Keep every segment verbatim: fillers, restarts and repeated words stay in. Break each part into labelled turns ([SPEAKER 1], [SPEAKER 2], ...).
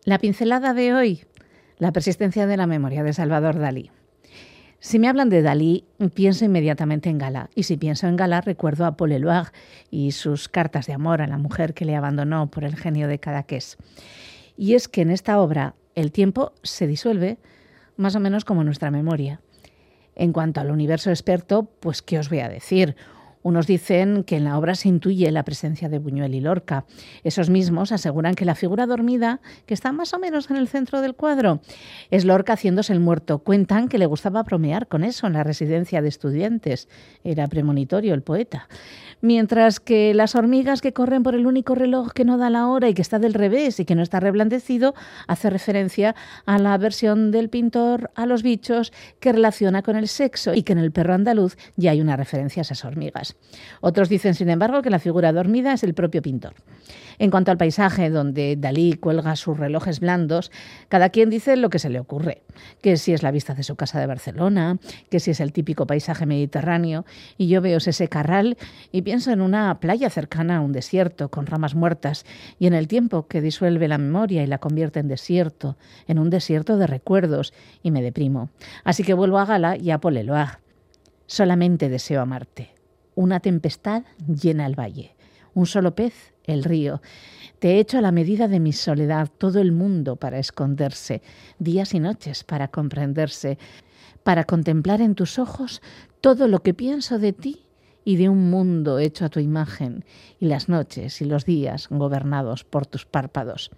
[SPEAKER 1] La pincelada de hoy, la persistencia de la memoria de Salvador Dalí. Si me hablan de Dalí, pienso inmediatamente en Gala. Y si pienso en Gala, recuerdo a Paul Éluard y sus cartas de amor a la mujer que le abandonó por el genio de Cadaqués. Y es que en esta obra el tiempo se disuelve más o menos como nuestra memoria. En cuanto al universo experto, pues ¿qué os voy a decir? Unos dicen que en la obra se intuye la presencia de Buñuel y Lorca. Esos mismos aseguran que la figura dormida, que está más o menos en el centro del cuadro, es Lorca haciéndose el muerto. Cuentan que le gustaba bromear con eso en la residencia de estudiantes. Era premonitorio el poeta. Mientras que las hormigas que corren por el único reloj que no da la hora y que está del revés y que no está reblandecido, hace referencia a la versión del pintor a los bichos que relaciona con el sexo y que en el perro andaluz ya hay una referencia a esas hormigas. Otros dicen, sin embargo, que la figura dormida es el propio pintor. En cuanto al paisaje donde Dalí cuelga sus relojes blandos, cada quien dice lo que se le ocurre, que si es la vista de su casa de Barcelona, que si es el típico paisaje mediterráneo, y yo veo ese carral y pienso en una playa cercana a un desierto con ramas muertas y en el tiempo que disuelve la memoria y la convierte en desierto, en un desierto de recuerdos, y me deprimo. Así que vuelvo a Gala y a Paul Éluard. Solamente deseo amarte. Una tempestad llena el valle. Un solo pez, el río. Te he hecho a la medida de mi soledad, todo el mundo para esconderse, días y noches para comprenderse, para contemplar en tus ojos todo lo que pienso de ti y de un mundo hecho a tu imagen, y las noches y los días gobernados por tus párpados.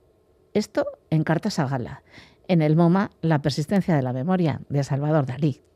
[SPEAKER 1] Esto en Cartas a Gala. En el MoMA, La persistencia de la memoria, de Salvador Dalí.